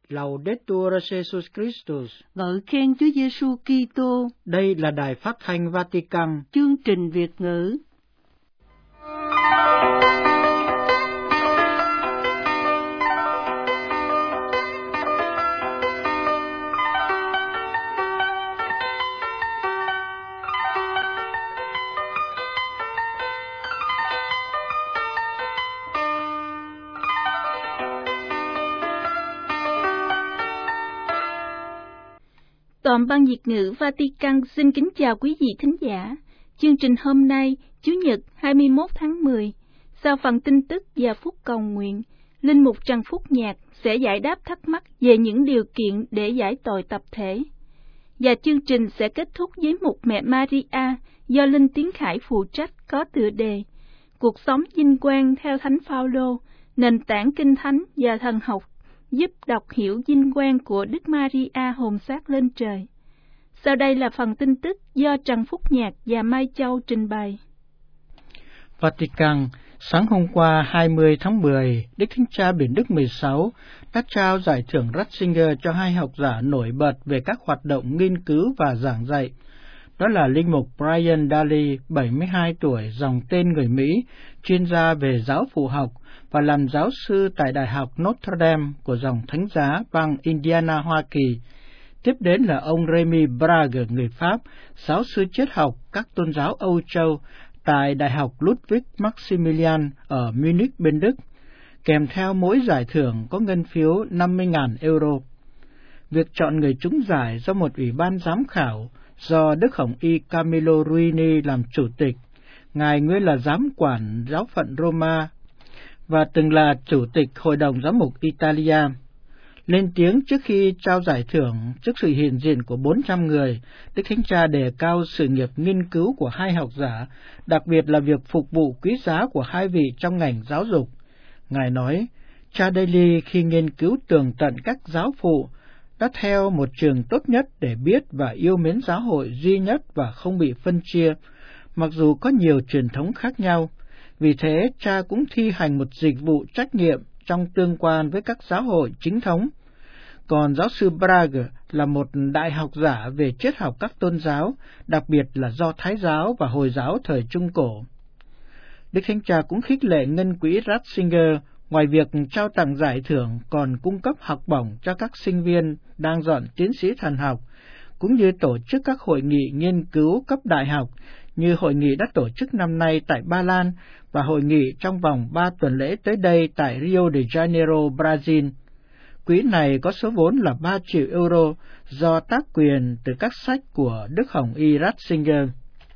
Laudetur Jesus Christus. Ngợi khen Chúa Giêsu Kitô. Đây là Đài Phát thanh Vatican. Chương trình Việt ngữ. Toàn ban Việt ngữ Vatican xin kính chào quý vị thính giả. Chương trình hôm nay, Chủ nhật 21 tháng 10, sau phần tin tức và phút cầu nguyện, Linh mục Trần Phúc Nhạc sẽ giải đáp thắc mắc về những điều kiện để giải tội tập thể. Và chương trình sẽ kết thúc với mục Mẹ Maria do Linh Tiến Khải phụ trách có tựa đề Cuộc sống vinh quang theo Thánh Phaolô, nền tảng kinh thánh và thần học giúp đọc hiểu vinh quang của Đức Maria hồn xác lên trời. Sau đây là phần tin tức do Trần Phúc Nhạc và Mai Châu trình bày. Vatican, sáng hôm qua 20 tháng 10, Đức Thánh Cha Biển Đức 16 đã trao giải thưởng Ratzinger cho hai học giả nổi bật về các hoạt động nghiên cứu và giảng dạy. Đó là Linh mục Brian Daly, 72 tuổi, dòng tên người Mỹ, chuyên gia về giáo phụ học và làm giáo sư tại Đại học Notre Dame của dòng Thánh giá bang Indiana, Hoa Kỳ. Tiếp đến là ông Remy Brage, người Pháp, giáo sư triết học các tôn giáo Âu Châu tại Đại học Ludwig Maximilian ở Munich, bên Đức. Kèm theo mỗi giải thưởng có ngân phiếu 50.000 euro. Việc chọn người trúng giải do một ủy ban giám khảo do Đức Hồng Y Camillo Ruini làm chủ tịch. Ngài nguyên là giám quản giáo phận Roma và từng là chủ tịch Hội đồng Giám mục Italia. Lên tiếng trước khi trao giải thưởng trước sự hiện diện của 400 người, Đức Thánh Cha đề cao sự nghiệp nghiên cứu của hai học giả, đặc biệt là việc phục vụ quý giá của hai vị trong ngành giáo dục. Ngài nói, cha Daly khi nghiên cứu tường tận các giáo phụ đã theo một trường tốt nhất để biết và yêu mến giáo hội duy nhất và không bị phân chia, mặc dù có nhiều truyền thống khác nhau. Vì thế, cha cũng thi hành một dịch vụ trách nhiệm trong tương quan với các giáo hội chính thống. Còn giáo sư Brage là một đại học giả về triết học các tôn giáo, đặc biệt là Do Thái giáo và Hồi giáo thời Trung Cổ. Đức Thánh Cha cũng khích lệ ngân quỹ Ratzinger, ngoài việc trao tặng giải thưởng còn cung cấp học bổng cho các sinh viên đang dọn tiến sĩ thần học, cũng như tổ chức các hội nghị nghiên cứu cấp đại học như hội nghị đã tổ chức năm nay tại Ba Lan và hội nghị trong vòng 3 tuần lễ tới đây tại Rio de Janeiro, Brazil. Quỹ này có số vốn là 3 triệu euro do tác quyền từ các sách của Đức Hồng Y Ratzinger.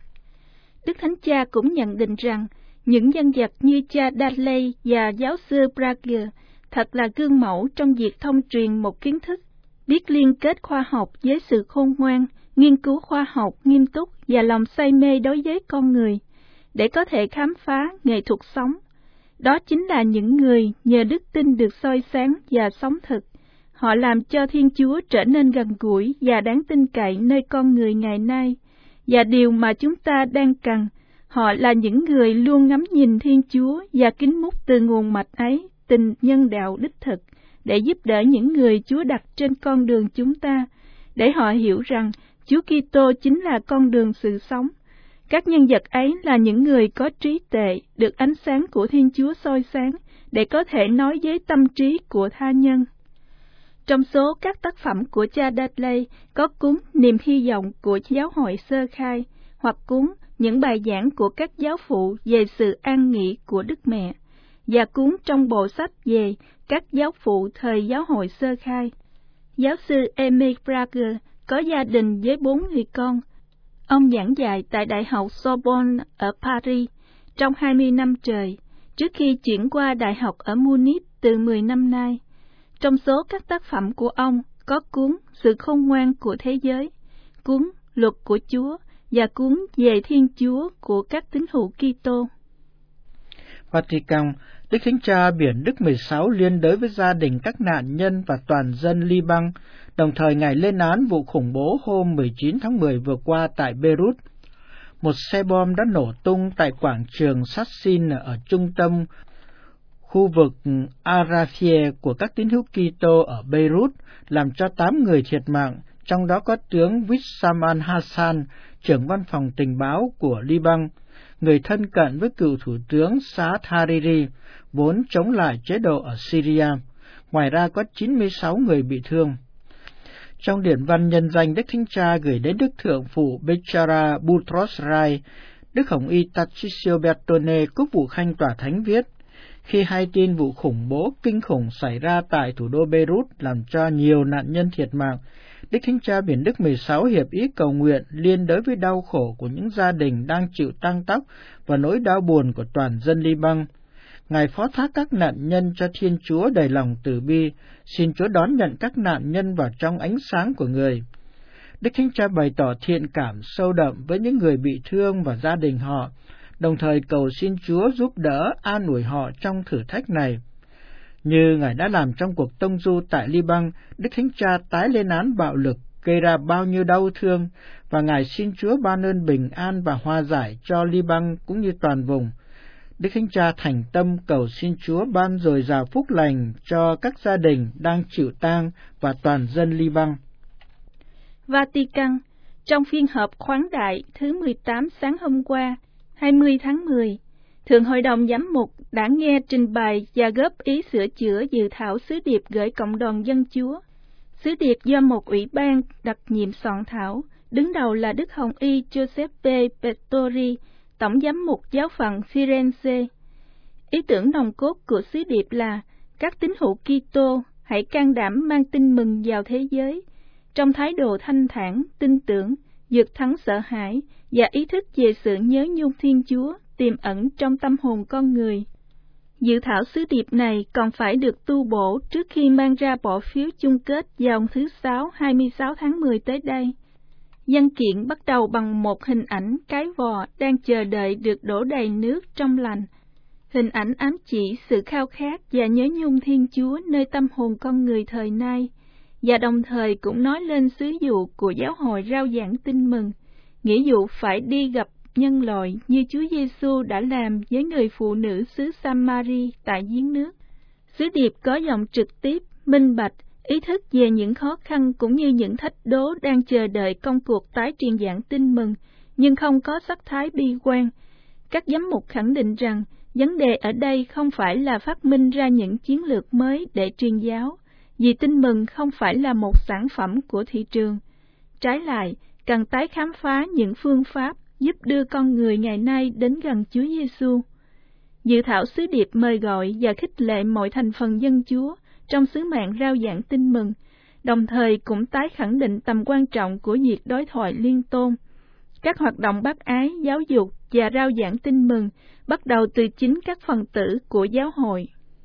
Đức Thánh Cha cũng nhận định rằng những nhân vật như cha Dudley và giáo sư Brage thật là gương mẫu trong việc thông truyền một kiến thức, biết liên kết khoa học với sự khôn ngoan, nghiên cứu khoa học nghiêm túc và lòng say mê đối với con người, để có thể khám phá nghệ thuật sống. Đó chính là những người nhờ đức tin được soi sáng và sống thực. Họ làm cho Thiên Chúa trở nên gần gũi và đáng tin cậy nơi con người ngày nay. Và điều mà chúng ta đang cần, họ là những người luôn ngắm nhìn Thiên Chúa và kính múc từ nguồn mạch ấy tình nhân đạo đích thực, để giúp đỡ những người Chúa đặt trên con đường chúng ta, để họ hiểu rằng Chúa Kitô chính là con đường sự sống. Các nhân vật ấy là những người có trí tuệ, được ánh sáng của Thiên Chúa soi sáng, để có thể nói với tâm trí của tha nhân. Trong số các tác phẩm của cha Dudley có cuốn Niềm hy vọng của giáo hội sơ khai, hoặc cuốn Những bài giảng của các giáo phụ về sự an nghỉ của Đức Mẹ, và cuốn trong bộ sách về các giáo phụ thời giáo hội sơ khai. Giáo sư Emile Brage có gia đình với 4 người con. Ông giảng dạy tại Đại học Sorbonne ở Paris trong 20 năm trời, trước khi chuyển qua Đại học ở Munich từ 10 năm nay. Trong số các tác phẩm của ông có cuốn Sự khôn ngoan của thế giới, cuốn Luật của Chúa và cuốn Về Thiên Chúa của các tín hữu Kitô. Vatican, Đức Thánh Cha Biển Đức 16 liên đới với gia đình các nạn nhân và toàn dân Liban, đồng thời Ngài lên án vụ khủng bố hôm 19 tháng 10 vừa qua tại Beirut. Một xe bom đã nổ tung tại quảng trường Sassin ở trung tâm khu vực Arafie của các tín hữu Kitô ở Beirut làm cho 8 người thiệt mạng, trong đó có tướng Wissam al-Hassan, trưởng văn phòng tình báo của Liban, người thân cận với cựu thủ tướng Saad Hariri, vốn chống lại chế độ ở Syria. Ngoài ra có 96 người bị thương. Trong điển văn nhân danh Đức Thánh Cha gửi đến Đức Thượng phụ Bechara Boutros Rai, Đức Hồng Y Tarcisio Bertone, Quốc vụ Khanh Tòa Thánh viết, khi hay tin vụ khủng bố kinh khủng xảy ra tại thủ đô Beirut làm cho nhiều nạn nhân thiệt mạng, Đức Thánh Cha Biển Đức 16 hiệp ý cầu nguyện liên đới với đau khổ của những gia đình đang chịu tang tóc và nỗi đau buồn của toàn dân Liban. Ngài phó thác các nạn nhân cho Thiên Chúa đầy lòng từ bi, xin Chúa đón nhận các nạn nhân vào trong ánh sáng của Người. Đức Thánh Cha bày tỏ thiện cảm sâu đậm với những người bị thương và gia đình họ, đồng thời cầu xin Chúa giúp đỡ an ủi họ trong thử thách này. Như Ngài đã làm trong cuộc tông du tại Liban, Đức Thánh Cha tái lên án bạo lực gây ra bao nhiêu đau thương, và Ngài xin Chúa ban ơn bình an và hòa giải cho Liban cũng như toàn vùng. Đức Thánh Cha thành tâm cầu xin Chúa ban dồi dào phúc lành cho các gia đình đang chịu tang và toàn dân Liban. Vatican, trong phiên họp khoáng đại thứ 18 sáng hôm qua, 20 tháng 10, Thượng Hội đồng Giám mục đã nghe trình bày và góp ý sửa chữa dự thảo sứ điệp gửi Cộng đoàn Dân Chúa. Sứ điệp do một ủy ban đặc nhiệm soạn thảo, đứng đầu là Đức Hồng Y Giuseppe Pettori, Tổng Giám mục Giáo phận Firenze. Ý tưởng nòng cốt của sứ điệp là các tín hữu Kitô hãy can đảm mang tin mừng vào thế giới, trong thái độ thanh thản, tin tưởng, vượt thắng sợ hãi và ý thức về sự nhớ nhung Thiên Chúa tiềm ẩn trong tâm hồn con người. Dự thảo sứ điệp này còn phải được tu bổ trước khi mang ra bỏ phiếu chung kết vào thứ Sáu 26 tháng 10 tới đây. Văn kiện bắt đầu bằng một hình ảnh cái vò đang chờ đợi được đổ đầy nước trong lành. Hình ảnh ám chỉ sự khao khát và nhớ nhung Thiên Chúa nơi tâm hồn con người thời nay, và đồng thời cũng nói lên sứ vụ của giáo hội rao giảng tin mừng, nghĩa vụ phải đi gặp nhân loại như Chúa Giêsu đã làm với người phụ nữ xứ Samari tại giếng nước. Sứ điệp có giọng trực tiếp, minh bạch, ý thức về những khó khăn cũng như những thách đố đang chờ đợi công cuộc tái truyền giảng tin mừng, nhưng không có sắc thái bi quan. Các giám mục khẳng định rằng vấn đề ở đây không phải là phát minh ra những chiến lược mới để truyền giáo, vì tin mừng không phải là một sản phẩm của thị trường. Trái lại, cần tái khám phá những phương pháp giúp đưa con người ngày nay đến gần Chúa Giêsu. Dự thảo sứ điệp mời gọi và khích lệ mọi thành phần dân Chúa trong sứ mạng rao giảng tin mừng, đồng thời cũng tái khẳng định tầm quan trọng của việc đối thoại liên tôn. Các hoạt động bác ái, giáo dục và rao giảng tin mừng bắt đầu từ chính các phần tử của giáo hội.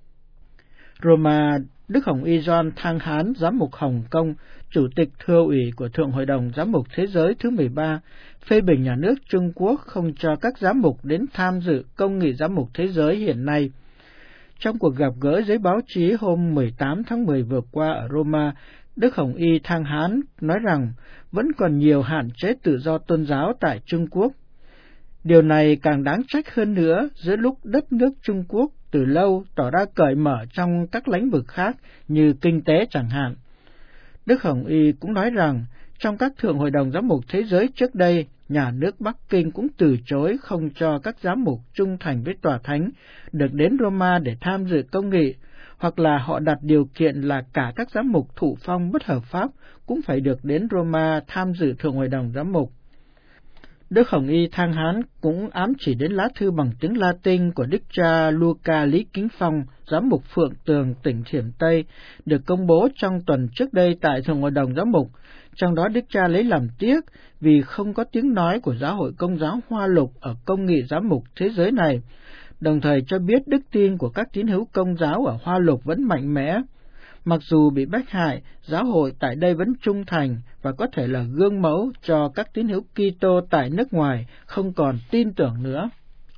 Roma, Đức Hồng Y John Thang Hán, Giám mục Hồng Kông, Chủ tịch Thừa ủy của Thượng Hội đồng Giám mục Thế giới thứ 13, phê bình nhà nước Trung Quốc không cho các giám mục đến tham dự Công nghị Giám mục Thế giới hiện nay. Trong cuộc gặp gỡ với báo chí hôm 18 tháng 10 vừa qua ở Roma, Đức Hồng Y Thang Hán nói rằng vẫn còn nhiều hạn chế tự do tôn giáo tại Trung Quốc. Điều này càng đáng trách hơn nữa giữa lúc đất nước Trung Quốc từ lâu tỏ ra cởi mở trong các lĩnh vực khác như kinh tế chẳng hạn. Đức Hồng Y cũng nói rằng trong các Thượng Hội đồng Giám mục Thế giới trước đây, nhà nước Bắc Kinh cũng từ chối không cho các giám mục trung thành với Tòa Thánh được đến Roma để tham dự công nghị, hoặc là họ đặt điều kiện là cả các giám mục thụ phong bất hợp pháp cũng phải được đến Roma tham dự Thượng Hội đồng Giám mục. Đức Hồng Y Thang Hán cũng ám chỉ đến lá thư bằng tiếng Latin của Đức cha Luca Lý Kính Phong, Giám mục Phượng Tường, tỉnh Thiểm Tây, được công bố trong tuần trước đây tại Thượng Hội đồng Giám mục. Trong đó Đức cha lấy làm tiếc vì không có tiếng nói của Giáo hội Công giáo Hoa Lục ở Công nghị Giám mục Thế giới này, đồng thời cho biết đức tin của các tín hữu Công giáo ở Hoa Lục vẫn mạnh mẽ. Mặc dù bị bách hại, giáo hội tại đây vẫn trung thành và có thể là gương mẫu cho các tín hữu Kitô tại nước ngoài không còn tin tưởng nữa.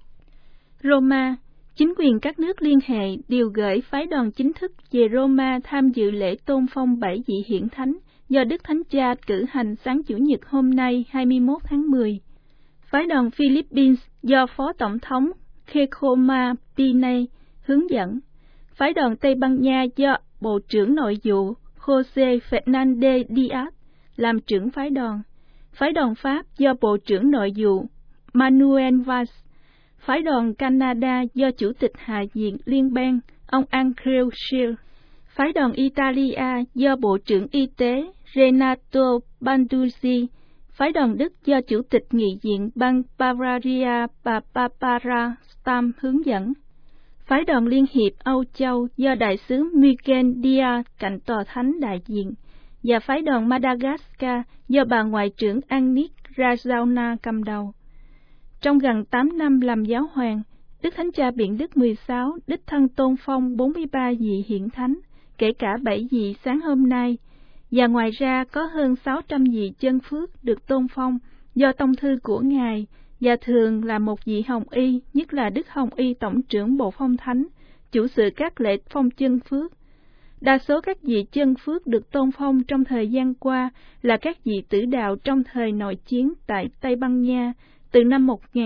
Roma, chính quyền các nước liên hệ đều gửi phái đoàn chính thức về Roma tham dự lễ tôn phong 7 vị hiển thánh do Đức Thánh Cha cử hành sáng Chủ nhật hôm nay 21 tháng 10. Phái đoàn Philippines do Phó Tổng thống Kekoma Pinay hướng dẫn Phái đoàn Tây Ban Nha do Bộ trưởng Nội vụ José Fernández Díaz làm trưởng phái đoàn. Phái đoàn Pháp do Bộ trưởng Nội vụ Manuel Valls. Phái đoàn Canada do Chủ tịch Hạ viện Liên bang ông Andrew Scheer. Phái đoàn Italia do Bộ trưởng Y tế Renato Banduzzi. Phái đoàn Đức do Chủ tịch Nghị viện bang Bavaria bà Barbara Stam hướng dẫn. Phái đoàn Liên hiệp Âu Châu do Đại sứ Miguel Díaz cạnh tòa thánh đại diện, và phái đoàn Madagascar do bà Ngoại trưởng Annick Rajouna cầm đầu. Trong gần 8 năm làm giáo hoàng, Đức Thánh Cha Biển Đức 16 đích thân tôn phong 43 vị hiển thánh, kể cả 7 vị sáng hôm nay, và ngoài ra có hơn 600 vị chân phước được tôn phong do tông thư của Ngài, và thường là một vị hồng y, nhất là Đức Hồng Y Tổng trưởng Bộ Phong Thánh, chủ sự các lễ phong chân phước. Đa số các vị chân phước được tôn phong trong thời gian qua là các vị tử đạo trong thời nội chiến tại Tây Ban Nha, từ năm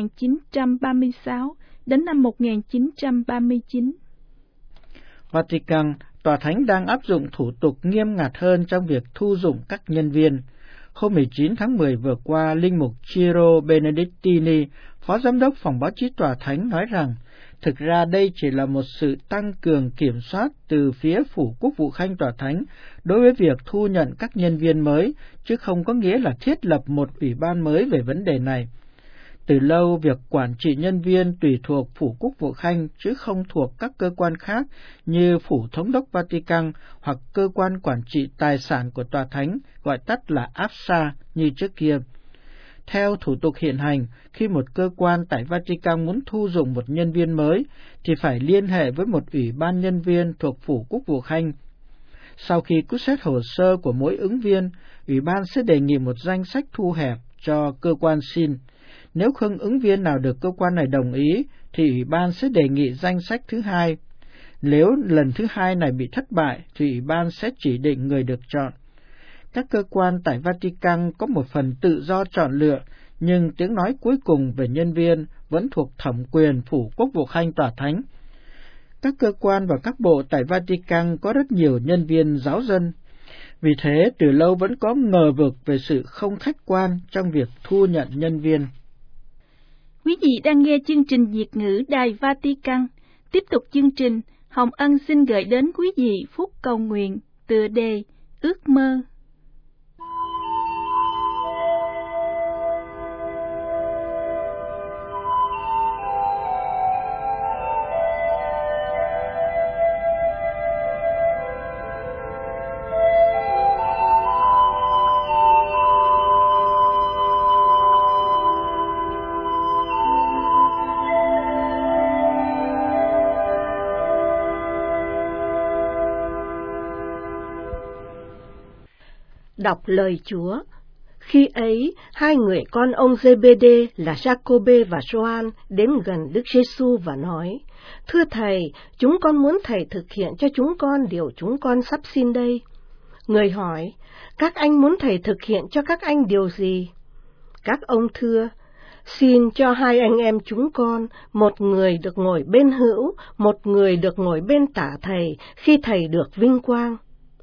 1936 đến năm 1939. Vatican, Tòa Thánh đang áp dụng thủ tục nghiêm ngặt hơn trong việc thu dụng các nhân viên. Hôm 19 tháng 10 vừa qua, Linh mục Ciro Benedictini, Phó Giám đốc Phòng Báo chí Tòa Thánh nói rằng, thực ra đây chỉ là một sự tăng cường kiểm soát từ phía Phủ Quốc vụ Khanh Tòa Thánh đối với việc thu nhận các nhân viên mới, chứ không có nghĩa là thiết lập một ủy ban mới về vấn đề này. Từ lâu, việc quản trị nhân viên tùy thuộc Phủ Quốc vụ Khanh chứ không thuộc các cơ quan khác như Phủ Thống đốc Vatican hoặc cơ quan quản trị tài sản của Tòa Thánh, gọi tắt là AFSA như trước kia. Theo thủ tục hiện hành, khi một cơ quan tại Vatican muốn thu dụng một nhân viên mới, thì phải liên hệ với một ủy ban nhân viên thuộc Phủ Quốc vụ Khanh. Sau khi cứu xét hồ sơ của mỗi ứng viên, ủy ban sẽ đề nghị một danh sách thu hẹp cho cơ quan xin. Nếu không ứng viên nào được cơ quan này đồng ý, thì ủy ban sẽ đề nghị danh sách thứ hai. Nếu lần thứ hai này bị thất bại, thì ủy ban sẽ chỉ định người được chọn. Các cơ quan tại Vatican có một phần tự do chọn lựa, nhưng tiếng nói cuối cùng về nhân viên vẫn thuộc thẩm quyền Phủ Quốc vụ Khanh Tòa Thánh. Các cơ quan và các bộ tại Vatican có rất nhiều nhân viên giáo dân. Vì thế, từ lâu vẫn có ngờ vực về sự không khách quan trong việc thu nhận nhân viên. Quý vị đang nghe chương trình Việt ngữ Đài Vatican. Tiếp tục chương trình, Hồng Ân xin gửi đến quý vị phút cầu nguyện, tựa đề Ước mơ. Đọc lời Chúa. Khi ấy, hai người con ông Giê-bê-đê là Giacôbê và Gioan đến gần Đức Giê-xu và nói: Thưa Thầy, chúng con muốn Thầy thực hiện cho chúng con điều chúng con sắp xin đây. Người hỏi: Các anh muốn Thầy thực hiện cho các anh điều gì? Các ông thưa: Xin cho hai anh em chúng con, một người được ngồi bên hữu, một người được ngồi bên tả Thầy khi Thầy được vinh quang.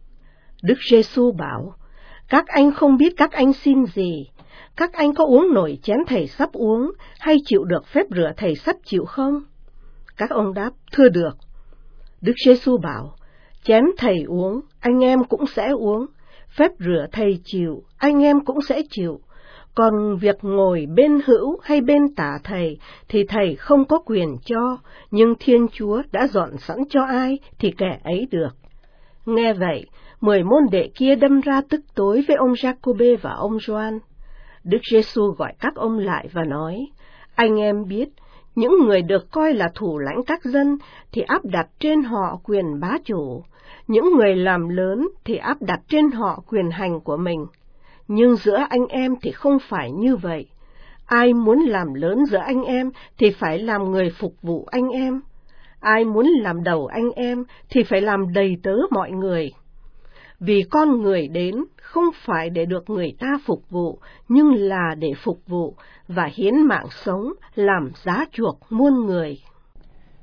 Đức Giê-xu bảo: Các anh không biết các anh xin gì. Các anh có uống nổi chén Thầy sắp uống, hay chịu được phép rửa Thầy sắp chịu không? Các ông đáp: Thưa được. Đức Giê-xu bảo: Chén Thầy uống, anh em cũng sẽ uống. Phép rửa Thầy chịu, anh em cũng sẽ chịu. Còn việc ngồi bên hữu hay bên tả Thầy thì Thầy không có quyền cho, nhưng Thiên Chúa đã dọn sẵn cho ai thì kẻ ấy được. Nghe vậy, 10 môn đệ kia đâm ra tức tối với ông Giacôbê và ông Gioan. Đức Giê-xu gọi các ông lại và nói: Anh em biết, những người được coi là thủ lãnh các dân thì áp đặt trên họ quyền bá chủ, những người làm lớn thì áp đặt trên họ quyền hành của mình. Nhưng giữa anh em thì không phải như vậy. Ai muốn làm lớn giữa anh em thì phải làm người phục vụ anh em. Ai muốn làm đầu anh em thì phải làm đầy tớ mọi người. Vì con người đến không phải để được người ta phục vụ, nhưng là để phục vụ và hiến mạng sống làm giá chuộc muôn người.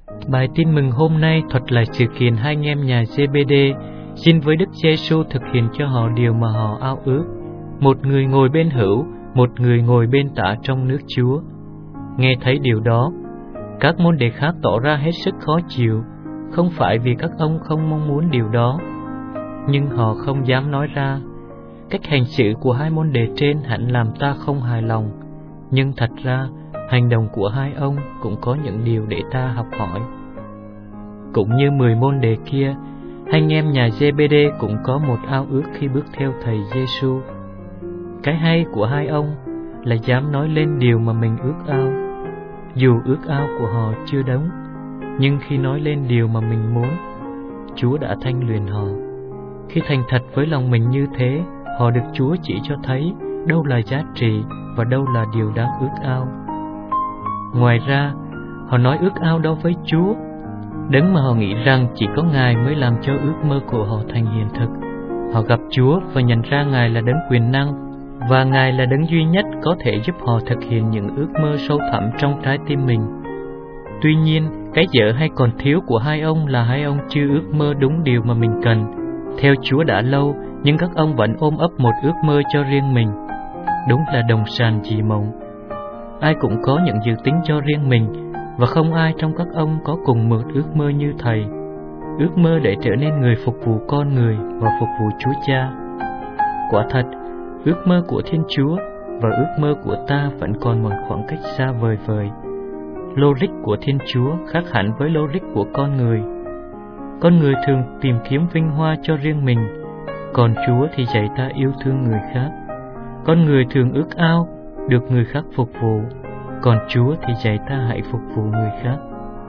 Bài tin mừng hôm nay thuật lại sự kiện hai anh em nhà Zê-bê-đê xin với Đức Giê-xu thực hiện cho họ điều mà họ ao ước. Một người ngồi bên hữu, một người ngồi bên tả trong nước Chúa. Nghe thấy điều đó, các môn đệ khác tỏ ra hết sức khó chịu, không phải vì các ông không mong muốn điều đó, nhưng họ không dám nói ra. Cách hành xử của hai môn đệ trên hẳn làm ta không hài lòng, nhưng thật ra hành động của hai ông cũng có những điều để ta học hỏi. Cũng như 10 môn đệ kia, hai anh em nhà Zê-bê-đê cũng có một ao ước khi bước theo thầy Giê-xu. Cái hay của hai ông là dám nói lên điều mà mình ước ao. Dù ước ao của họ chưa đúng, nhưng khi nói lên điều mà mình muốn, Chúa đã thanh luyện họ. Khi thành thật với lòng mình như thế, họ được Chúa chỉ cho thấy đâu là giá trị và đâu là điều đáng ước ao. Ngoài ra, họ nói ước ao đó với Chúa, đấng mà họ nghĩ rằng chỉ có Ngài mới làm cho ước mơ của họ thành hiện thực. Họ gặp Chúa và nhận ra Ngài là đấng quyền năng, và Ngài là đấng duy nhất có thể giúp họ thực hiện những ước mơ sâu thẳm trong trái tim mình. Tuy nhiên, cái dở hay còn thiếu của hai ông là hai ông chưa ước mơ đúng điều mà mình cần. Theo Chúa đã lâu, nhưng các ông vẫn ôm ấp một ước mơ cho riêng mình. Đúng là đồng sàn dị mộng. Ai cũng có những dự tính cho riêng mình, và không ai trong các ông có cùng một ước mơ như thầy. Ước mơ để trở nên người phục vụ con người và phục vụ Chúa Cha. Quả thật, ước mơ của Thiên Chúa và ước mơ của ta vẫn còn một khoảng cách xa vời vời. Logic của Thiên Chúa khác hẳn với logic của con người. Con người thường tìm kiếm vinh hoa cho riêng mình, còn Chúa thì dạy ta yêu thương người khác. Con người thường ước ao được người khác phục vụ, còn Chúa thì dạy ta hãy phục vụ người khác.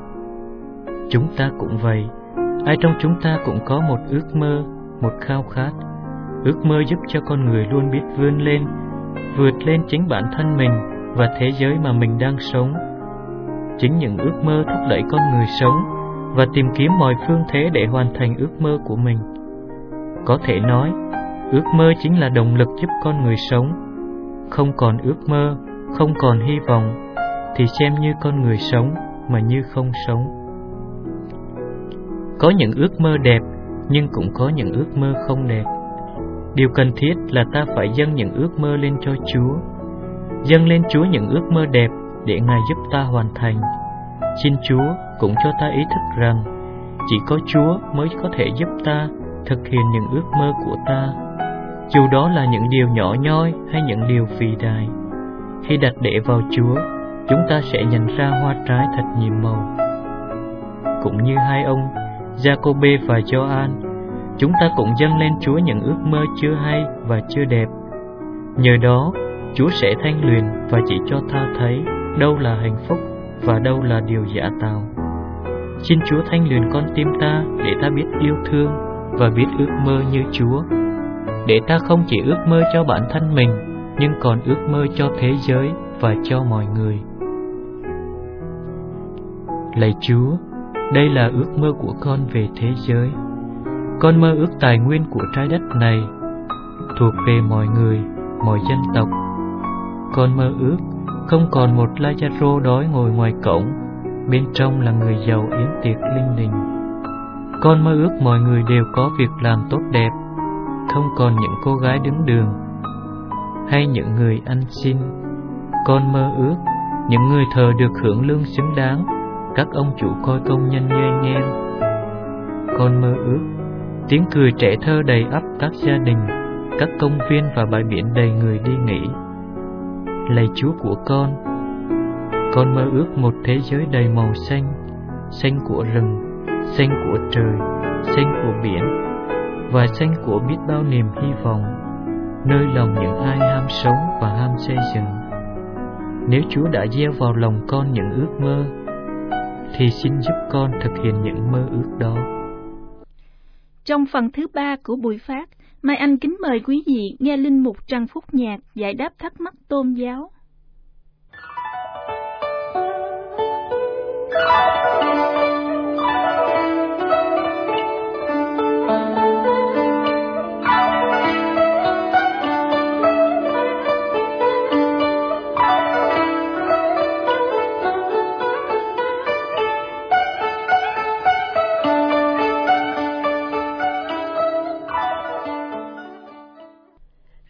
Chúng ta cũng vậy. Ai trong chúng ta cũng có một ước mơ, một khao khát. Ước mơ giúp cho con người luôn biết vươn lên, vượt lên chính bản thân mình và thế giới mà mình đang sống. Chính những ước mơ thúc đẩy con người sống và tìm kiếm mọi phương thế để hoàn thành ước mơ của mình. Có thể nói, ước mơ chính là động lực giúp con người sống. Không còn ước mơ, không còn hy vọng, thì xem như con người sống mà như không sống. Có những ước mơ đẹp, nhưng cũng có những ước mơ không đẹp. Điều cần thiết là ta phải dâng những ước mơ lên cho Chúa. Dâng lên Chúa những ước mơ đẹp để Ngài giúp ta hoàn thành. Xin Chúa cũng cho ta ý thức rằng chỉ có Chúa mới có thể giúp ta thực hiện những ước mơ của ta, dù đó là những điều nhỏ nhoi hay những điều vĩ đại. Khi đặt để vào Chúa, chúng ta sẽ nhận ra hoa trái thật nhiệm màu. Cũng như hai ông Giacôbê và Gioan, chúng ta cũng dâng lên Chúa những ước mơ chưa hay và chưa đẹp. Nhờ đó, Chúa sẽ thanh luyện và chỉ cho ta thấy đâu là hạnh phúc và đâu là điều giả tạo. Xin Chúa thanh luyện con tim ta để ta biết yêu thương và biết ước mơ như Chúa, để ta không chỉ ước mơ cho bản thân mình, nhưng còn ước mơ cho thế giới và cho mọi người. Lạy Chúa, đây là ước mơ của con về thế giới. Con mơ ước tài nguyên của trái đất này thuộc về mọi người, mọi dân tộc. Con mơ ước không còn một Lazaro đói ngồi ngoài cổng, bên trong là người giàu yến tiệc linh đình. Con mơ ước mọi người đều có việc làm tốt đẹp, không còn những cô gái đứng đường hay những người ăn xin. Con mơ ước những người thờ được hưởng lương xứng đáng, các ông chủ coi công nhân như anh em. Con mơ ước tiếng cười trẻ thơ đầy ắp các gia đình, các công viên và bãi biển đầy người đi nghỉ. Lạy Chúa của con mơ ước một thế giới đầy màu xanh, xanh của rừng, xanh của trời, xanh của biển, và xanh của biết bao niềm hy vọng, nơi lòng những ai ham sống và ham xây dựng. Nếu Chúa đã gieo vào lòng con những ước mơ, thì xin giúp con thực hiện những mơ ước đó. Trong phần thứ 3 của buổi phát, Mai Anh kính mời quý vị nghe Linh Mục Trần Phúc Nhạc giải đáp thắc mắc tôn giáo.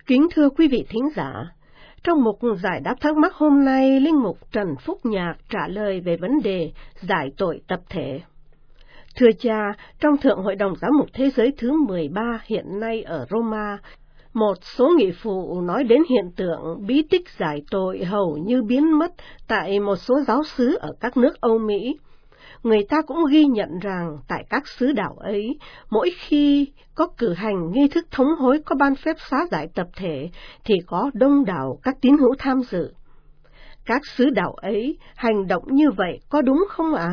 Kính thưa quý vị thính giả, trong một giải đáp thắc mắc hôm nay, Linh mục Trần Phúc Nhạc trả lời về vấn đề giải tội tập thể. Thưa cha, trong Thượng Hội đồng Giám mục Thế giới thứ 13 hiện nay ở Roma, một số nghị phụ nói đến hiện tượng bí tích giải tội hầu như biến mất tại một số giáo xứ ở các nước Âu Mỹ. Người ta cũng ghi nhận rằng tại các xứ đạo ấy, mỗi khi có cử hành nghi thức thống hối có ban phép xá giải tập thể thì có đông đảo các tín hữu tham dự. Các xứ đạo ấy hành động như vậy có đúng không ạ?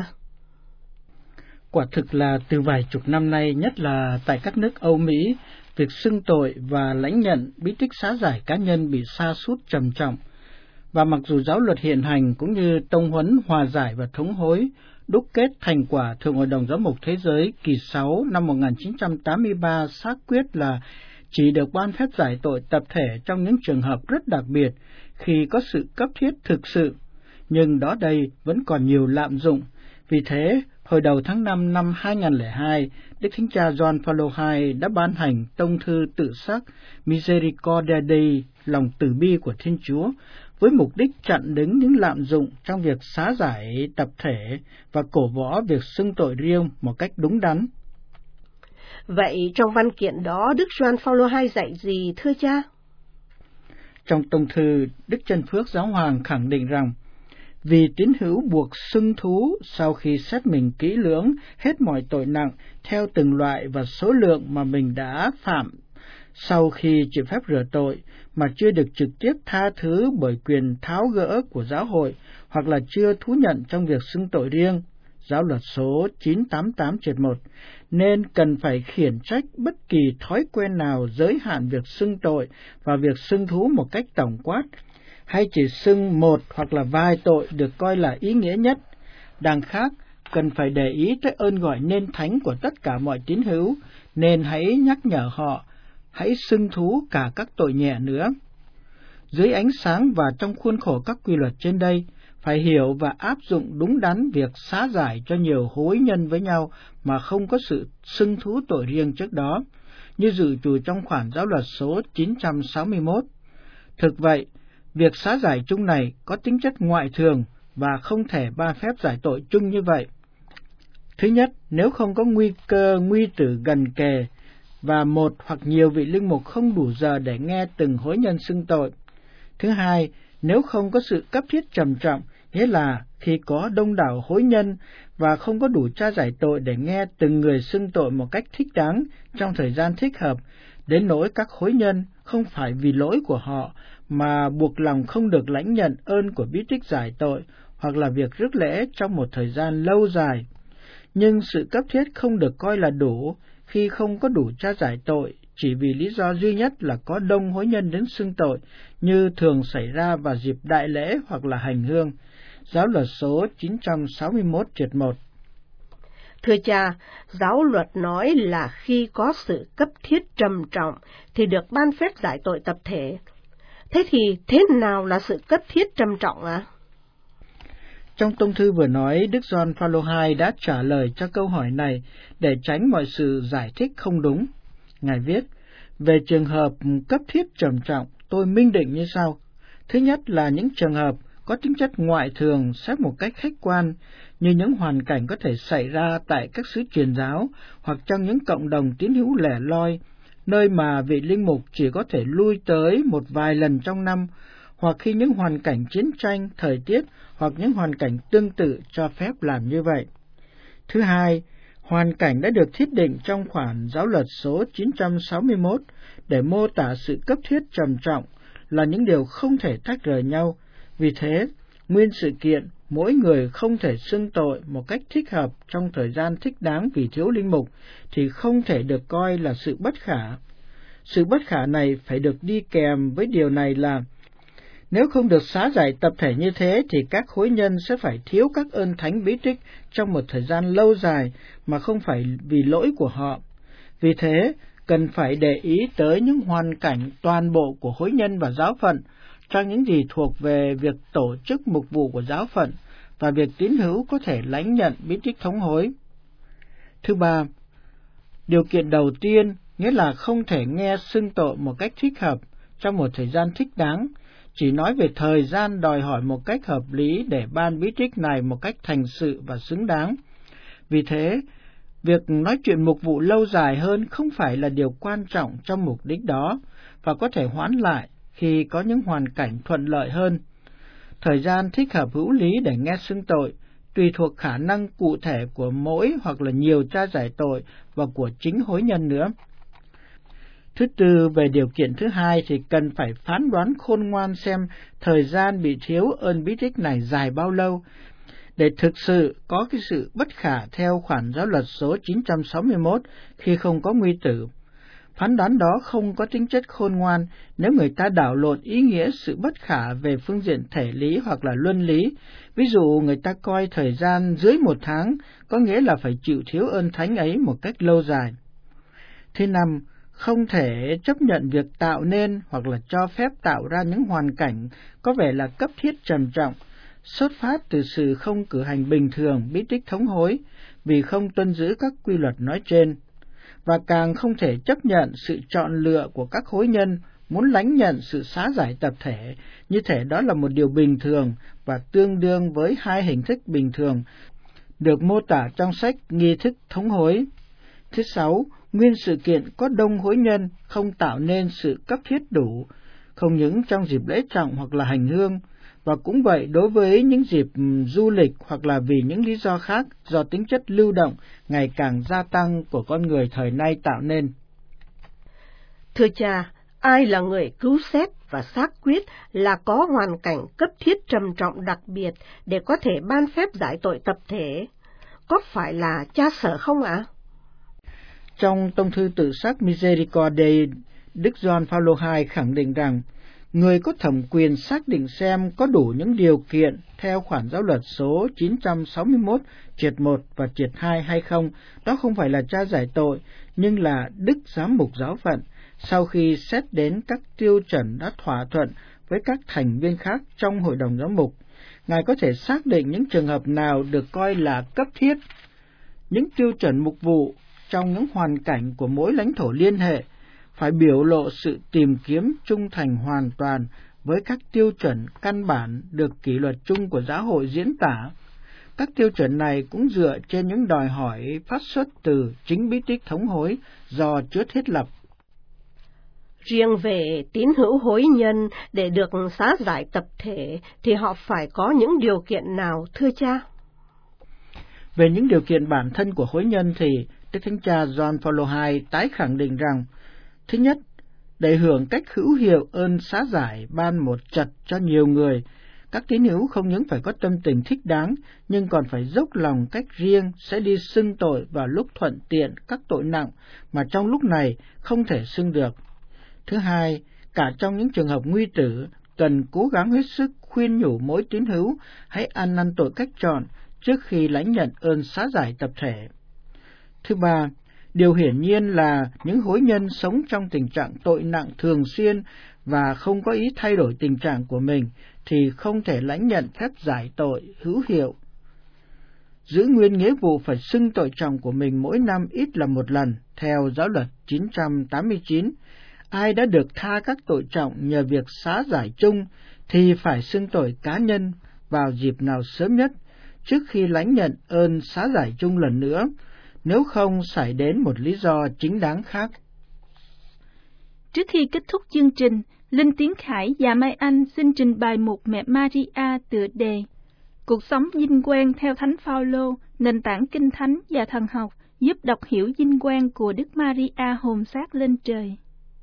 Quả thực là từ vài chục năm nay, nhất là tại các nước Âu Mỹ, việc xưng tội và lãnh nhận bí tích xá giải cá nhân bị sa sút trầm trọng. Và mặc dù giáo luật hiện hành cũng như tông huấn hòa giải và thống hối đúc kết thành quả Thượng Hội đồng Giám mục Thế giới kỳ 6 năm 1983 xác quyết là chỉ được ban phép giải tội tập thể trong những trường hợp rất đặc biệt khi có sự cấp thiết thực sự, nhưng đó đây vẫn còn nhiều lạm dụng. Vì thế, hồi đầu tháng 5 năm 2002, Đức Thánh Cha Gioan Phaolô II đã ban hành tông thư tự sắc Misericordia Dei, lòng từ bi của Thiên Chúa, với mục đích chặn đứng những lạm dụng trong việc xá giải tập thể và cổ võ việc xưng tội riêng một cách đúng đắn. Vậy trong văn kiện đó, Đức Gioan Phaolô II dạy gì thưa cha? Trong tông thư, Đức Chân Phước Giáo Hoàng khẳng định rằng, vì tín hữu buộc xưng thú sau khi xét mình kỹ lưỡng hết mọi tội nặng theo từng loại và số lượng mà mình đã phạm sau khi chịu phép rửa tội, mà chưa được trực tiếp tha thứ bởi quyền tháo gỡ của giáo hội, hoặc là chưa thú nhận trong việc xưng tội riêng, giáo luật số 988/1, nên cần phải khiển trách bất kỳ thói quen nào giới hạn việc xưng tội và việc xưng thú một cách tổng quát, hay chỉ xưng một hoặc là vài tội được coi là ý nghĩa nhất. Đằng khác, cần phải để ý tới ơn gọi nên thánh của tất cả mọi tín hữu, nên hãy nhắc nhở họ, hãy xưng thú cả các tội nhẹ nữa. Dưới ánh sáng và trong khuôn khổ các quy luật trên đây, phải hiểu và áp dụng đúng đắn việc xá giải cho nhiều hối nhân với nhau mà không có sự xưng thú tội riêng trước đó, như dự trù trong khoản giáo luật số 961. Thực vậy, việc xá giải chung này có tính chất ngoại thường và không thể ban phép giải tội chung như vậy. Thứ nhất, nếu không có nguy cơ nguy tử gần kề và một hoặc nhiều vị linh mục không đủ giờ để nghe từng hối nhân xưng tội. Thứ hai, nếu không có sự cấp thiết trầm trọng, nghĩa là khi có đông đảo hối nhân và không có đủ cha giải tội để nghe từng người xưng tội một cách thích đáng trong thời gian thích hợp, đến nỗi các hối nhân không phải vì lỗi của họ mà buộc lòng không được lãnh nhận ơn của bí tích giải tội hoặc là việc rước lễ trong một thời gian lâu dài. Nhưng sự cấp thiết không được coi là đủ khi không có đủ cha giải tội, chỉ vì lý do duy nhất là có đông hối nhân đến xưng tội, như thường xảy ra vào dịp đại lễ hoặc là hành hương. Giáo luật số 961/1. Thưa cha, giáo luật nói là khi có sự cấp thiết trầm trọng thì được ban phép giải tội tập thể. Thế thì thế nào là sự cấp thiết trầm trọng ạ? Trong tông thư vừa nói, Đức Gioan Phaolô II đã trả lời cho câu hỏi này để tránh mọi sự giải thích không đúng. Ngài viết, về trường hợp cấp thiết trầm trọng, tôi minh định như sau. Thứ nhất là những trường hợp có tính chất ngoại thường xét một cách khách quan, như những hoàn cảnh có thể xảy ra tại các xứ truyền giáo hoặc trong những cộng đồng tín hữu lẻ loi, nơi mà vị linh mục chỉ có thể lui tới một vài lần trong năm, hoặc khi những hoàn cảnh chiến tranh, thời tiết hoặc những hoàn cảnh tương tự cho phép làm như vậy. Thứ hai, hoàn cảnh đã được thiết định trong khoản giáo luật số 961 để mô tả sự cấp thiết trầm trọng là những điều không thể tách rời nhau. Vì thế, nguyên sự kiện mỗi người không thể xưng tội một cách thích hợp trong thời gian thích đáng vì thiếu linh mục thì không thể được coi là sự bất khả. Sự bất khả này phải được đi kèm với điều này là nếu không được xá giải tập thể như thế thì các hối nhân sẽ phải thiếu các ơn thánh bí tích trong một thời gian lâu dài mà không phải vì lỗi của họ. Vì thế, cần phải để ý tới những hoàn cảnh toàn bộ của hối nhân và giáo phận, trong những gì thuộc về việc tổ chức mục vụ của giáo phận và việc tín hữu có thể lãnh nhận bí tích thống hối. Thứ ba, điều kiện đầu tiên nghĩa là không thể nghe xưng tội một cách thích hợp, trong một thời gian thích đáng, chỉ nói về thời gian đòi hỏi một cách hợp lý để ban bí tích này một cách thành sự và xứng đáng. Vì thế, việc nói chuyện mục vụ lâu dài hơn không phải là điều quan trọng trong mục đích đó, và có thể hoãn lại khi có những hoàn cảnh thuận lợi hơn. Thời gian thích hợp hữu lý để nghe xưng tội tùy thuộc khả năng cụ thể của mỗi hoặc là nhiều cha giải tội và của chính hối nhân nữa. Thứ tư, về điều kiện thứ hai thì cần phải phán đoán khôn ngoan xem thời gian bị thiếu ơn bí tích này dài bao lâu, để thực sự có cái sự bất khả theo khoản giáo luật số 961 khi không có nguy tử. Phán đoán đó không có tính chất khôn ngoan nếu người ta đảo lộn ý nghĩa sự bất khả về phương diện thể lý hoặc là luân lý. Ví dụ người ta coi thời gian dưới 1 tháng có nghĩa là phải chịu thiếu ơn thánh ấy một cách lâu dài. Thứ năm, không thể chấp nhận việc tạo nên hoặc là cho phép tạo ra những hoàn cảnh có vẻ là cấp thiết trầm trọng, xuất phát từ sự không cử hành bình thường bí tích thống hối vì không tuân giữ các quy luật nói trên, và càng không thể chấp nhận sự chọn lựa của các hối nhân muốn lãnh nhận sự xá giải tập thể, như thể đó là một điều bình thường và tương đương với hai hình thức bình thường được mô tả trong sách nghi thức thống hối. Thứ sáu, nguyên sự kiện có đông hối nhân không tạo nên sự cấp thiết đủ, không những trong dịp lễ trọng hoặc là hành hương, và cũng vậy đối với những dịp du lịch hoặc là vì những lý do khác do tính chất lưu động ngày càng gia tăng của con người thời nay tạo nên. Thưa cha, ai là người cứu xét và xác quyết là có hoàn cảnh cấp thiết trầm trọng đặc biệt để có thể ban phép giải tội tập thể? Có phải là cha Sở không ạ? Trong tông thư tự sắc Misericordiae, Đức Gioan Phaolô II khẳng định rằng người có thẩm quyền xác định xem có đủ những điều kiện theo khoản giáo luật số 961 triệt 1 và triệt 2 hay không, đó không phải là cha giải tội, nhưng là Đức Giám mục giáo phận, sau khi xét đến các tiêu chuẩn đã thỏa thuận với các thành viên khác trong hội đồng giám mục. Ngài có thể xác định những trường hợp nào được coi là cấp thiết. Những tiêu chuẩn mục vụ trong những hoàn cảnh của mỗi lãnh thổ liên hệ phải biểu lộ sự tìm kiếm trung thành hoàn toàn với các tiêu chuẩn căn bản được kỷ luật chung của giáo hội diễn tả. Các tiêu chuẩn này cũng dựa trên những đòi hỏi phát xuất từ chính bí tích thống hối do Chúa thiết lập. Riêng về tín hữu hối nhân để được xá giải tập thể thì họ phải có những điều kiện nào, thưa cha? Về những điều kiện bản thân của hối nhân thì Đức Thánh Cha Gioan Phaolô II tái khẳng định rằng: thứ nhất, để hưởng cách hữu hiệu ơn xá giải ban một chật cho nhiều người, các tín hữu không những phải có tâm tình thích đáng, nhưng còn phải dốc lòng cách riêng sẽ đi xưng tội vào lúc thuận tiện các tội nặng mà trong lúc này không thể xưng được. Thứ hai, cả trong những trường hợp nguy tử, cần cố gắng hết sức khuyên nhủ mỗi tín hữu hãy ăn năn tội cách trọn trước khi lãnh nhận ơn xá giải tập thể. Thứ ba, điều hiển nhiên là những hối nhân sống trong tình trạng tội nặng thường xuyên và không có ý thay đổi tình trạng của mình thì không thể lãnh nhận phép giải tội hữu hiệu. Giữ nguyên nghĩa vụ phải xưng tội trọng của mình mỗi năm ít là một lần, theo giáo luật 989. Ai đã được tha các tội trọng nhờ việc xá giải chung thì phải xưng tội cá nhân vào dịp nào sớm nhất trước khi lãnh nhận ơn xá giải chung lần nữa, nếu không xảy đến một lý do chính đáng khác. Trước khi kết thúc chương trình, Linh Tiến Khải và Mai Anh xin trình bày một Mẹ Maria tựa đề Cuộc sống vinh quang theo Thánh Phaolô, nền tảng kinh thánh và thần học, giúp đọc hiểu vinh quang của Đức Maria hồn xác lên trời.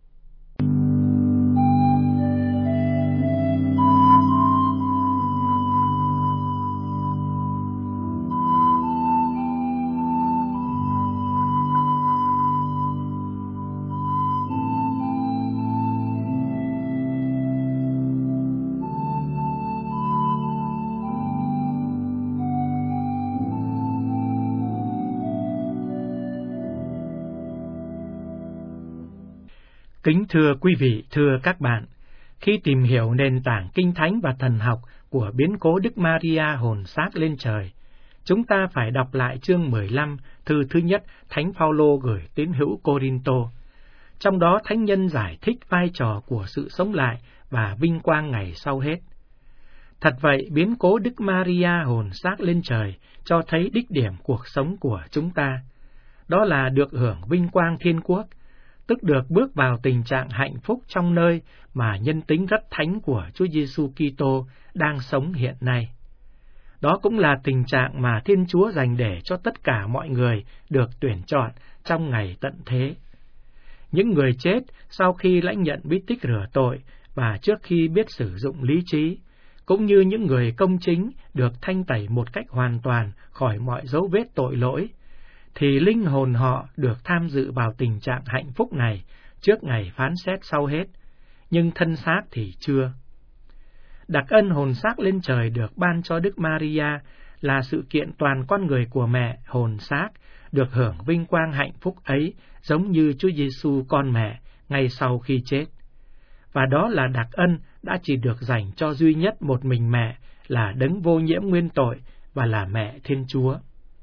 Kính thưa quý vị, thưa các bạn, khi tìm hiểu nền tảng kinh thánh và thần học của biến cố Đức Maria hồn xác lên trời, chúng ta phải đọc lại chương 15, thư thứ nhất Thánh Phaolô gửi tín hữu Cô-rinh-tô. trong đó thánh nhân giải thích vai trò của sự sống lại và vinh quang ngày sau hết. Thật vậy, biến cố Đức Maria hồn xác lên trời cho thấy đích điểm cuộc sống của chúng ta. Đó là được hưởng vinh quang thiên quốc, tức được bước vào tình trạng hạnh phúc trong nơi mà nhân tính rất thánh của Chúa Giêsu Kitô đang sống hiện nay. Đó cũng là tình trạng mà Thiên Chúa dành để cho tất cả mọi người được tuyển chọn trong ngày tận thế. Những người chết sau khi lãnh nhận bí tích rửa tội và trước khi biết sử dụng lý trí, cũng như những người công chính được thanh tẩy một cách hoàn toàn khỏi mọi dấu vết tội lỗi, thì linh hồn họ được tham dự vào tình trạng hạnh phúc này trước ngày phán xét sau hết, nhưng thân xác thì chưa. Đặc ân hồn xác lên trời được ban cho Đức Maria là sự kiện toàn con người của mẹ hồn xác được hưởng vinh quang hạnh phúc ấy, giống như Chúa Giêsu con mẹ ngay sau khi chết. Và đó là đặc ân đã chỉ được dành cho duy nhất một mình mẹ, là đấng vô nhiễm nguyên tội và là mẹ Thiên Chúa.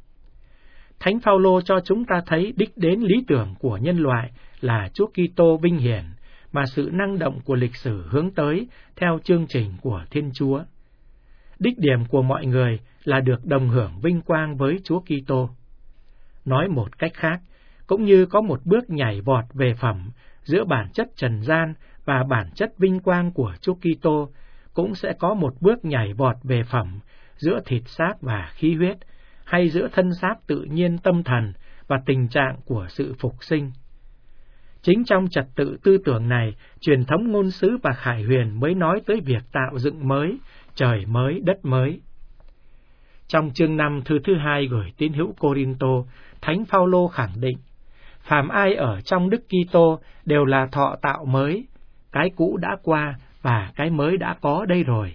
Thánh Phaolô cho chúng ta thấy đích đến lý tưởng của nhân loại là Chúa Kitô vinh hiển, mà sự năng động của lịch sử hướng tới theo chương trình của Thiên Chúa. Đích điểm của mọi người là được đồng hưởng vinh quang với Chúa Kitô. Nói một cách khác, cũng như có một bước nhảy vọt về phẩm giữa bản chất trần gian và bản chất vinh quang của Chúa Kitô, cũng sẽ có một bước nhảy vọt về phẩm giữa thịt xác và khí huyết, hay giữa thân xác tự nhiên tâm thần và tình trạng của sự phục sinh. Chính trong trật tự tư tưởng này, truyền thống ngôn sứ và khải huyền mới nói tới việc tạo dựng mới, trời mới, đất mới. Trong chương 5 thư thứ 2 gửi tín hữu Cô-rin-tô, Thánh Phaolô khẳng định: phàm ai ở trong Đức Kitô đều là thọ tạo mới, cái cũ đã qua và cái mới đã có đây rồi.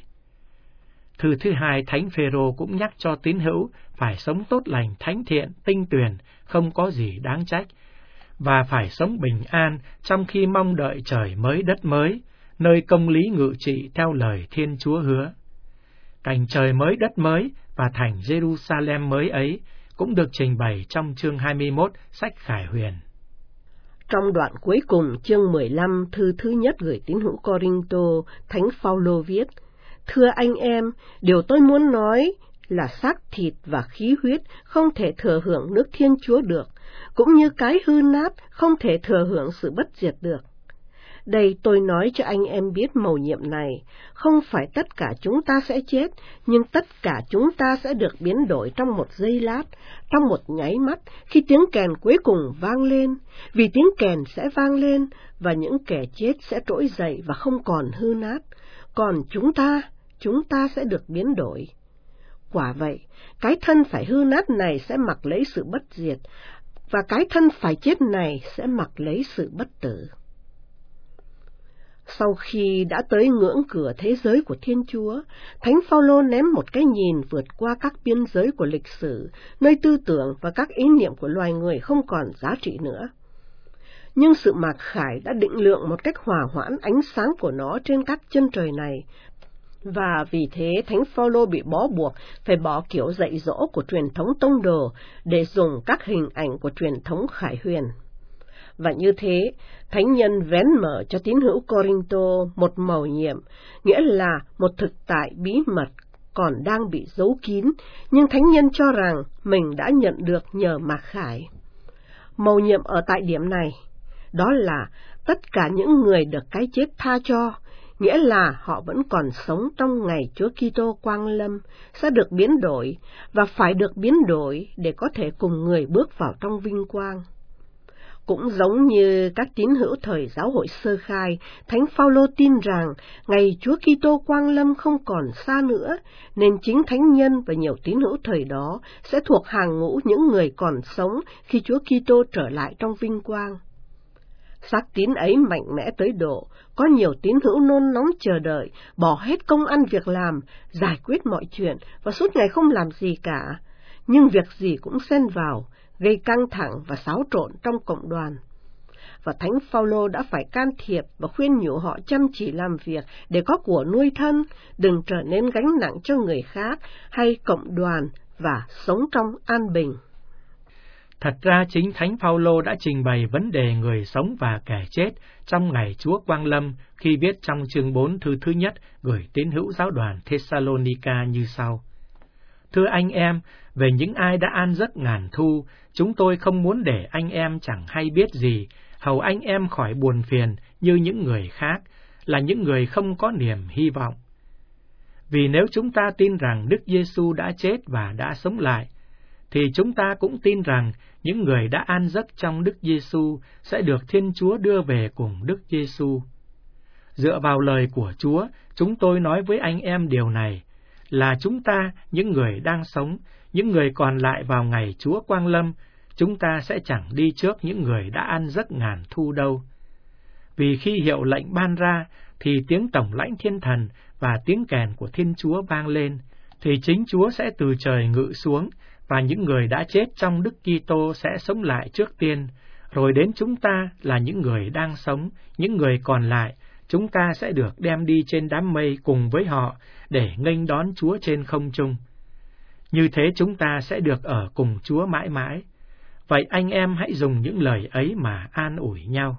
Thư thứ 2 Thánh Phêrô cũng nhắc cho tín hữu phải sống tốt lành, thánh thiện, tinh tuyền, không có gì đáng trách, và phải sống bình an trong khi mong đợi trời mới đất mới, nơi công lý ngự trị theo lời Thiên Chúa hứa. Cảnh trời mới đất mới và thành Jerusalem mới ấy cũng được trình bày trong chương 21 sách Khải Huyền. Trong đoạn cuối cùng chương 15 thư thứ nhất gửi tín hữu Cô-rin-tô, Thánh Phaolô viết: Thưa anh em, điều tôi muốn nói là xác thịt và khí huyết không thể thừa hưởng nước Thiên Chúa được, cũng như cái hư nát không thể thừa hưởng sự bất diệt được. Đây tôi nói cho anh em biết mầu nhiệm này, không phải tất cả chúng ta sẽ chết, nhưng tất cả chúng ta sẽ được biến đổi trong một giây lát, trong một nháy mắt, khi tiếng kèn cuối cùng vang lên, vì tiếng kèn sẽ vang lên, và những kẻ chết sẽ trỗi dậy và không còn hư nát, còn chúng ta sẽ được biến đổi. Quả vậy, cái thân phải hư nát này sẽ mặc lấy sự bất diệt, và cái thân phải chết này sẽ mặc lấy sự bất tử. Sau khi đã tới ngưỡng cửa thế giới của Thiên Chúa, Thánh Phaolô ném một cái nhìn vượt qua các biên giới của lịch sử, nơi tư tưởng và các ý niệm của loài người không còn giá trị nữa. Nhưng sự mặc khải đã định lượng một cách hòa hoãn ánh sáng của nó trên các chân trời này, và vì thế Thánh Phaolô bị bó buộc phải bỏ kiểu dạy dỗ của truyền thống tông đồ để dùng các hình ảnh của truyền thống khải huyền. Và như thế, Thánh nhân vén mở cho tín hữu Cô-rin-tô một mầu nhiệm, nghĩa là một thực tại bí mật còn đang bị giấu kín, nhưng Thánh nhân cho rằng mình đã nhận được nhờ mặc khải. Mầu nhiệm ở tại điểm này, đó là tất cả những người được cái chết tha cho, nghĩa là họ vẫn còn sống trong ngày Chúa Kitô quang lâm, sẽ được biến đổi, và phải được biến đổi để có thể cùng người bước vào trong vinh quang. Cũng giống như các tín hữu thời giáo hội sơ khai, Thánh Phaolô tin rằng ngày Chúa Kitô quang lâm không còn xa nữa, nên chính thánh nhân và nhiều tín hữu thời đó sẽ thuộc hàng ngũ những người còn sống khi Chúa Kitô trở lại trong vinh quang. Xác tín ấy mạnh mẽ tới độ, có nhiều tín hữu nôn nóng chờ đợi, bỏ hết công ăn việc làm, giải quyết mọi chuyện và suốt ngày không làm gì cả, nhưng việc gì cũng xen vào, gây căng thẳng và xáo trộn trong cộng đoàn. Và Thánh Phaolô đã phải can thiệp và khuyên nhủ họ chăm chỉ làm việc để có của nuôi thân, đừng trở nên gánh nặng cho người khác hay cộng đoàn, và sống trong an bình. Thật ra chính Thánh Phaolô đã trình bày vấn đề người sống và kẻ chết trong ngày Chúa Quang Lâm khi viết trong chương 4 thư thứ nhất gửi tín hữu giáo đoàn Thessalonica như sau. Thưa anh em, về những ai đã an giấc ngàn thu, chúng tôi không muốn để anh em chẳng hay biết gì, hầu anh em khỏi buồn phiền như những người khác, là những người không có niềm hy vọng. Vì nếu chúng ta tin rằng Đức Giêsu đã chết và đã sống lại, thì chúng ta cũng tin rằng những người đã an giấc trong Đức Giêsu sẽ được Thiên Chúa đưa về cùng Đức Giêsu. Dựa vào lời của Chúa, chúng tôi nói với anh em điều này, là chúng ta, những người đang sống, những người còn lại vào ngày Chúa Quang Lâm, chúng ta sẽ chẳng đi trước những người đã an giấc ngàn thu đâu. Vì khi hiệu lệnh ban ra, thì tiếng tổng lãnh thiên thần và tiếng kèn của Thiên Chúa vang lên, thì chính Chúa sẽ từ trời ngự xuống, và những người đã chết trong Đức Kitô sẽ sống lại trước tiên, rồi đến chúng ta là những người đang sống, những người còn lại, chúng ta sẽ được đem đi trên đám mây cùng với họ để nghênh đón Chúa trên không trung. Như thế chúng ta sẽ được ở cùng Chúa mãi mãi. Vậy anh em hãy dùng những lời ấy mà an ủi nhau.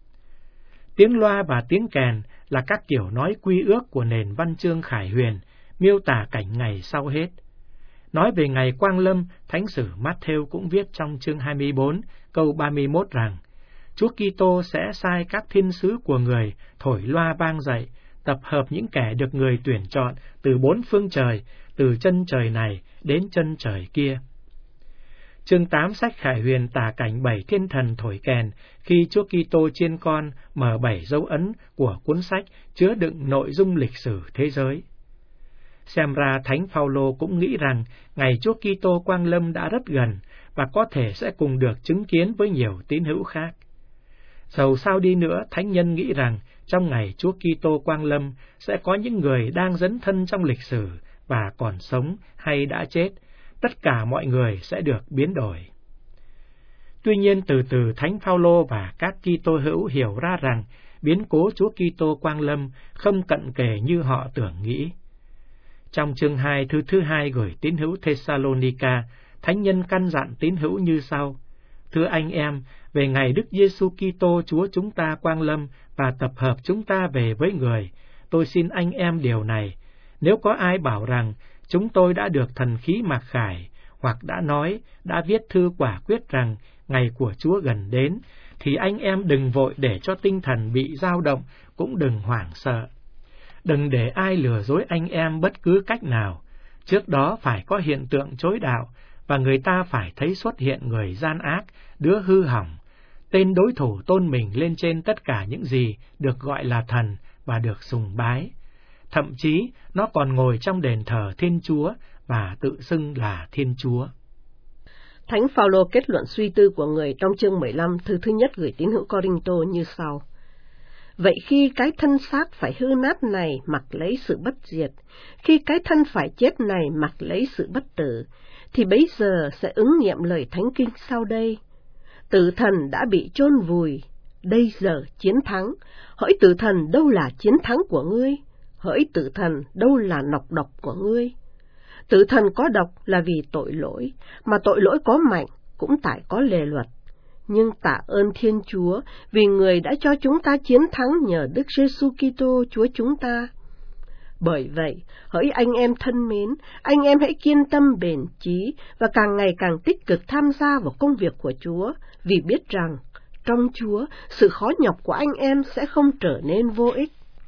Tiếng loa và tiếng kèn là các kiểu nói quy ước của nền văn chương Khải Huyền, miêu tả cảnh ngày sau hết. Nói về ngày Quang Lâm, Thánh sử Mát-thêu cũng viết trong chương 24, câu 31 rằng, Chúa Kitô sẽ sai các thiên sứ của người thổi loa vang dậy, tập hợp những kẻ được người tuyển chọn từ bốn phương trời, từ chân trời này đến chân trời kia. Chương 8 sách Khải Huyền tả cảnh 7 thiên thần thổi kèn khi Chúa Kitô chiên con mở 7 dấu ấn của cuốn sách chứa đựng nội dung lịch sử thế giới. Xem ra Thánh Phaolô cũng nghĩ rằng ngày Chúa Kitô Quang Lâm đã rất gần và có thể sẽ cùng được chứng kiến với nhiều tín hữu khác. Dầu sao đi nữa, thánh nhân nghĩ rằng trong ngày Chúa Kitô Quang Lâm sẽ có những người đang dấn thân trong lịch sử và còn sống hay đã chết, tất cả mọi người sẽ được biến đổi. Tuy nhiên từ từ Thánh Phaolô và các Kitô hữu hiểu ra rằng biến cố Chúa Kitô Quang Lâm không cận kề như họ tưởng nghĩ. Trong chương 2 thư thứ 2 gửi tín hữu Thessalonica, thánh nhân căn dặn tín hữu như sau: Thưa anh em, về ngày Đức Giêsu Kitô Chúa chúng ta Quang Lâm và tập hợp chúng ta về với người, tôi xin anh em điều này: nếu có ai bảo rằng chúng tôi đã được thần khí mặc khải, hoặc đã nói, đã viết thư quả quyết rằng ngày của Chúa gần đến, thì anh em đừng vội để cho tinh thần bị dao động, cũng đừng hoảng sợ. Đừng để ai lừa dối anh em bất cứ cách nào. Trước đó phải có hiện tượng chối đạo, và người ta phải thấy xuất hiện người gian ác, đứa hư hỏng, tên đối thủ tôn mình lên trên tất cả những gì được gọi là thần và được sùng bái. Thậm chí nó còn ngồi trong đền thờ Thiên Chúa và tự xưng là Thiên Chúa. Thánh Phaolô kết luận suy tư của người trong chương 15 thư thứ nhất gửi tín hữu Cô-rinh-tô như sau: Vậy khi cái thân xác phải hư nát này mặc lấy sự bất diệt, khi cái thân phải chết này mặc lấy sự bất tử, thì bấy giờ sẽ ứng nghiệm lời Thánh Kinh sau đây: Tử thần đã bị chôn vùi, đây giờ chiến thắng. Hỡi tử thần, đâu là chiến thắng của ngươi? Hỡi tử thần, đâu là nọc độc của ngươi? Tử thần có độc là vì tội lỗi, mà tội lỗi có mạnh cũng tại có lề luật. Nhưng tạ ơn Thiên Chúa vì Người đã cho chúng ta chiến thắng nhờ Đức Giêsu Kitô Chúa chúng ta. Bởi vậy, hỡi anh em thân mến, anh em hãy kiên tâm bền chí và càng ngày càng tích cực tham gia vào công việc của Chúa, vì biết rằng trong Chúa sự khó nhọc của anh em sẽ không trở nên vô ích.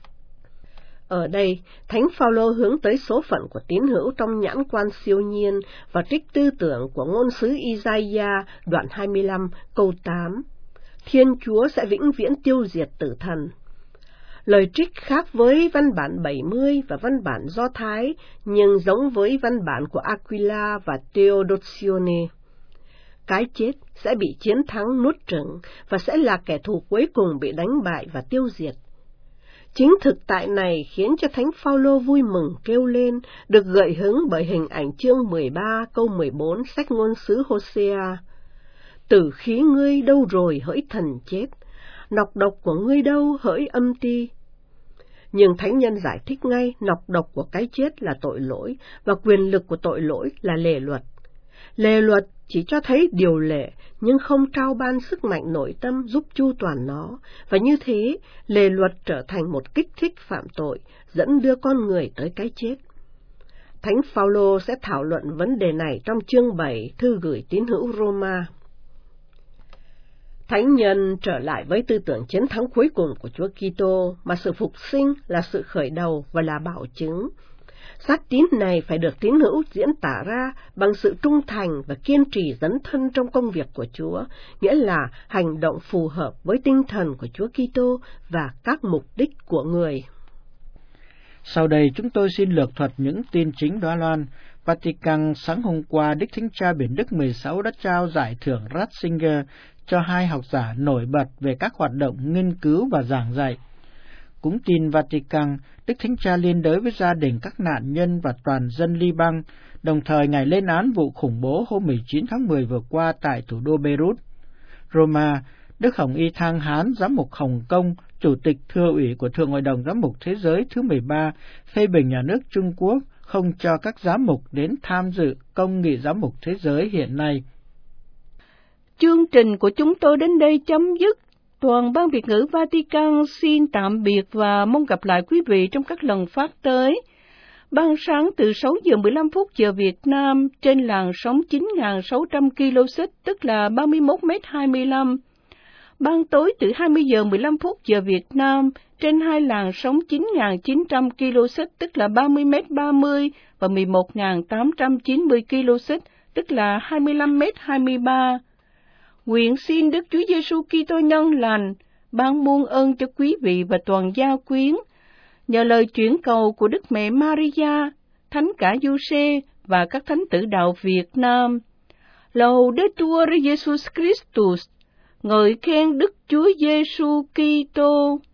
Ở đây, Thánh Phaolô hướng tới số phận của tín hữu trong nhãn quan siêu nhiên và trích tư tưởng của ngôn sứ Isaiah đoạn 25 câu 8: Thiên Chúa sẽ vĩnh viễn tiêu diệt tử thần. Lời trích khác với văn bản 70 và văn bản Do Thái, nhưng giống với văn bản của Aquila và Theodotione. Cái chết sẽ bị chiến thắng nuốt chửng và sẽ là kẻ thù cuối cùng bị đánh bại và tiêu diệt. Chính thực tại này khiến cho Thánh Phaolô vui mừng kêu lên, được gợi hứng bởi hình ảnh chương 13 câu 14 sách ngôn sứ Hosea: Tử khí ngươi đâu rồi hỡi thần chết, nọc độc của ngươi đâu hỡi âm ti. Nhưng thánh nhân giải thích ngay nọc độc của cái chết là tội lỗi và quyền lực của tội lỗi là lề luật. Lề luật chỉ cho thấy điều lệ, nhưng không trao ban sức mạnh nội tâm giúp chu toàn nó, và như thế, lề luật trở thành một kích thích phạm tội, dẫn đưa con người tới cái chết. Thánh Phaolô sẽ thảo luận vấn đề này trong chương 7 thư gửi tín hữu Roma. Thánh nhân trở lại với tư tưởng chiến thắng cuối cùng của Chúa Kitô, mà sự phục sinh là sự khởi đầu và là bảo chứng. Xác tín này phải được tín hữu diễn tả ra bằng sự trung thành và kiên trì dấn thân trong công việc của Chúa, nghĩa là hành động phù hợp với tinh thần của Chúa Kitô và các mục đích của người. Sau đây chúng tôi xin lược thuật những tin chính đó loan. Vatican sáng hôm qua, Đức Thánh Cha Biển Đức 16 đã trao giải thưởng Ratzinger cho 2 học giả nổi bật về các hoạt động nghiên cứu và giảng dạy. Cũng tin Vatican, Đức Thánh Cha liên đới với gia đình các nạn nhân và toàn dân Liban, đồng thời Ngài lên án vụ khủng bố hôm 19 tháng 10 vừa qua tại thủ đô Beirut. Roma, Đức Hồng Y Thang Hán, Giám mục Hồng Kông, Chủ tịch Thừa ủy của Thượng Hội đồng Giám mục Thế giới thứ 13, phê bình nhà nước Trung Quốc không cho các giám mục đến tham dự Công nghị Giám mục Thế giới hiện nay. Chương trình của chúng tôi đến đây chấm dứt. Toàn ban Việt ngữ Vatican xin tạm biệt và mong gặp lại quý vị trong các lần phát tới. Ban sáng từ 6 giờ 15 phút giờ Việt Nam trên làn sóng 9.600 kHz, tức là 31m25. Ban tối từ 20 giờ 15 phút giờ Việt Nam trên hai làn sóng 9.900 kHz, tức là 30m30 và 11.890 kHz, tức là 25m23. Nguyện xin Đức Chúa Giêsu Kitô nhân lành ban muôn ơn cho quý vị và toàn gia quyến. Nhờ lời chuyển cầu của Đức Mẹ Maria, Thánh cả Giuse và các thánh tử đạo Việt Nam. Laudetur Jesus Christus, ngợi khen Đức Chúa Giêsu Kitô.